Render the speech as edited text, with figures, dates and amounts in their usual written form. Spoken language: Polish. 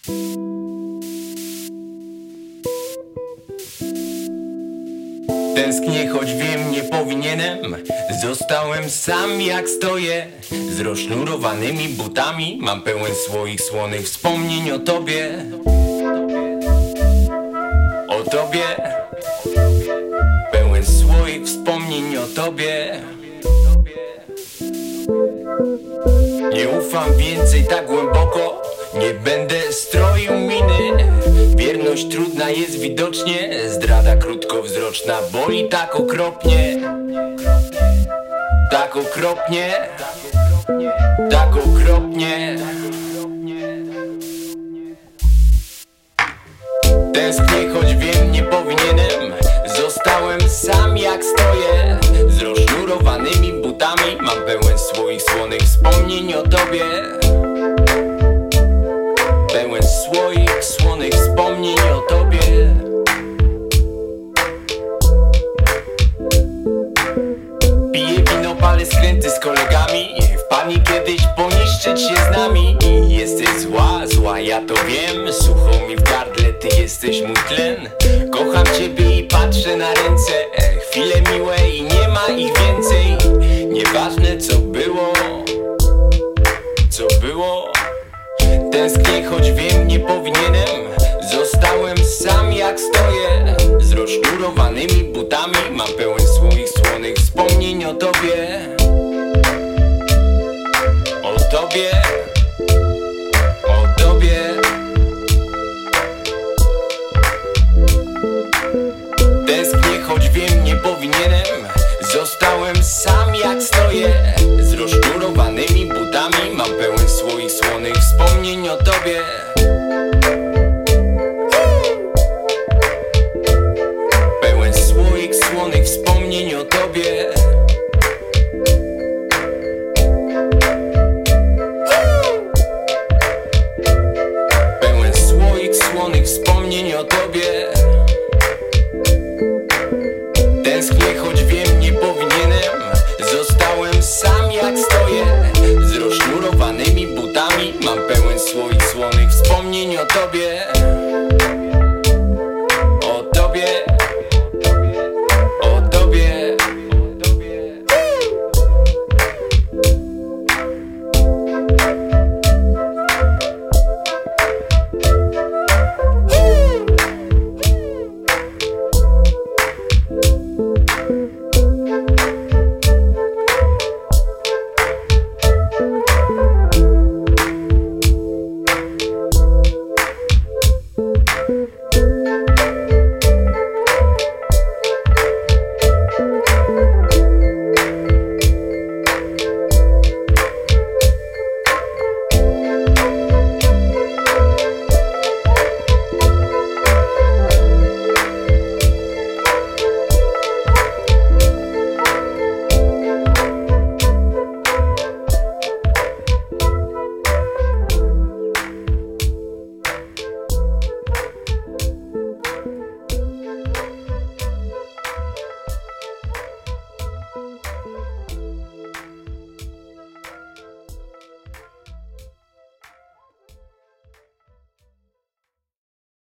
Tęsknię, choć wiem, nie powinienem. Zostałem sam, jak stoję z rozsznurowanymi butami. Mam pełen swoich słonych wspomnień o tobie. O tobie. Pełen swoich wspomnień o tobie. Nie ufam więcej tak głęboko. Nie będę stroił miny. Wierność trudna jest widocznie. Zdrada krótkowzroczna boli tak okropnie. Tak okropnie. Tak okropnie. Tęsknię, choć wiem, nie powinienem. Zostałem sam, jak stoję z rozsznurowanymi butami. Mam pełen swoich słonych wspomnień o tobie. Pełen swoich słonych wspomnień o tobie. Piję wino, palę skręty z kolegami. Wpadnij kiedyś poniszczyć się z nami. Jesteś zła, zła, ja to wiem. Sucho mi w gardle, ty jesteś mój tlen. Kocham ciebie i patrzę na ręce. Chwile miłe i nie ma ich więcej. Nieważne co było. Co było. Tęsknię, choć wiem, nie powinienem. Zostałem sam, jak stoję z rozsznurowanymi butami. Mam pełen swoich słonych wspomnień o tobie.